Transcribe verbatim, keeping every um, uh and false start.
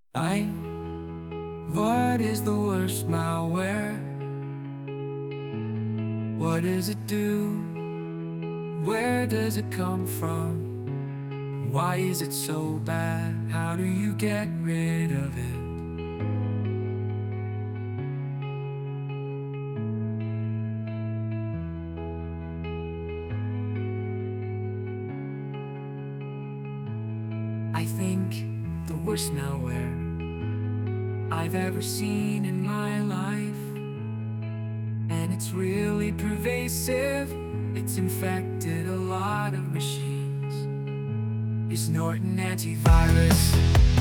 I What is the worst malware? What does it do? Where does it come from? Why is it so bad? How do you get rid of it? I think the worst malware I've ever seen in my life, and it's really pervasive. It's infected a lot of machines. Is Norton antivirus.